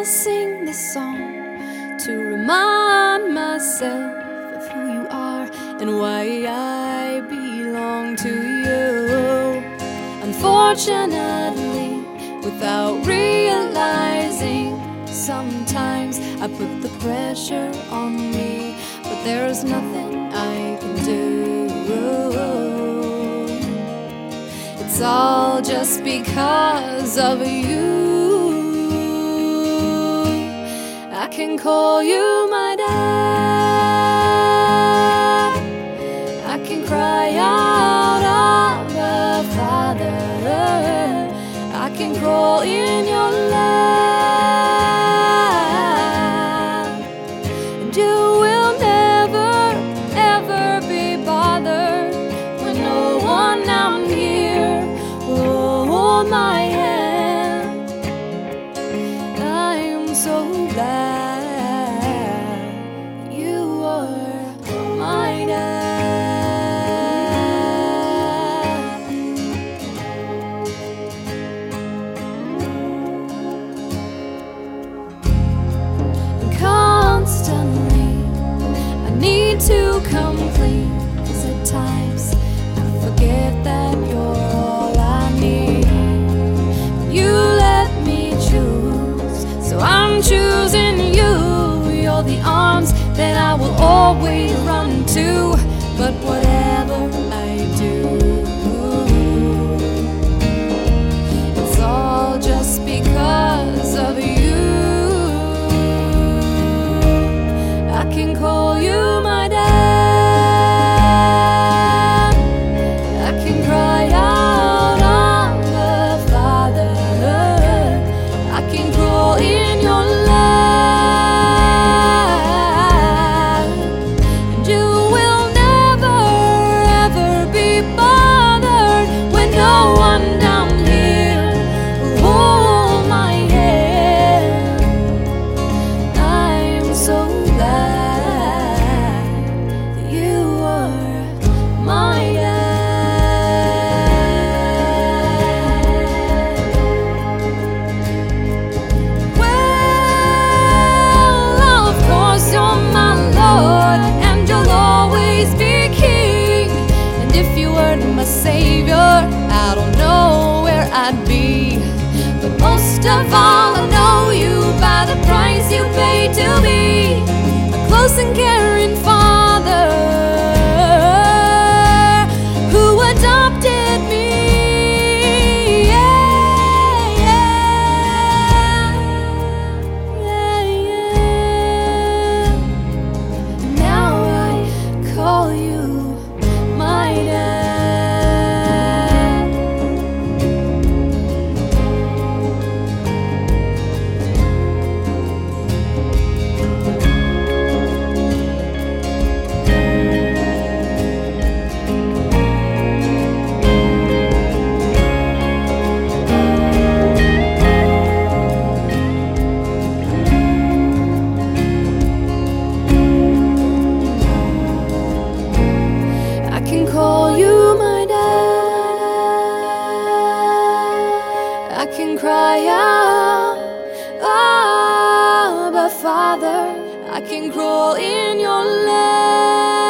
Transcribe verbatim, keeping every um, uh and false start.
I sing this song to remind myself of who you are and why I belong to you. Unfortunately, without realizing, sometimes I put the pressure on me, but there's nothing I can do. It's all just because of you. I can call you my dad. I can cry out, Abba, Father. I can crawl in your lap, and you will never, ever be bothered when no one I'm here will hold my hand. I am so glad you are my dad. Constantly, I need to come clean, 'cause at times I forget that you're all I need. You let me choose, so I'm choosing you. You're the arms that I will always run to. But whatever I do, it's all just because of you. I can call you my dad. I can cry out, Abba, Father. I can crawl in your lap, and you will never, ever be bothered when no one down here will hold my hand. I'm so glad you are my dad. Well, of course you're my Lord, and you'll always be King. And if you weren't my Savior, I don't know where I'd be. But most of all, I know you by the price you paid to be a close and caring Father who adopted me. Yeah, yeah, yeah, yeah. Now I call you my dad. I can call you my dad. I can cry out, Abba, Father. I can crawl in your lap.